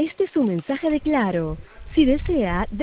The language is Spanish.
Este es un mensaje de Claro. Si desea,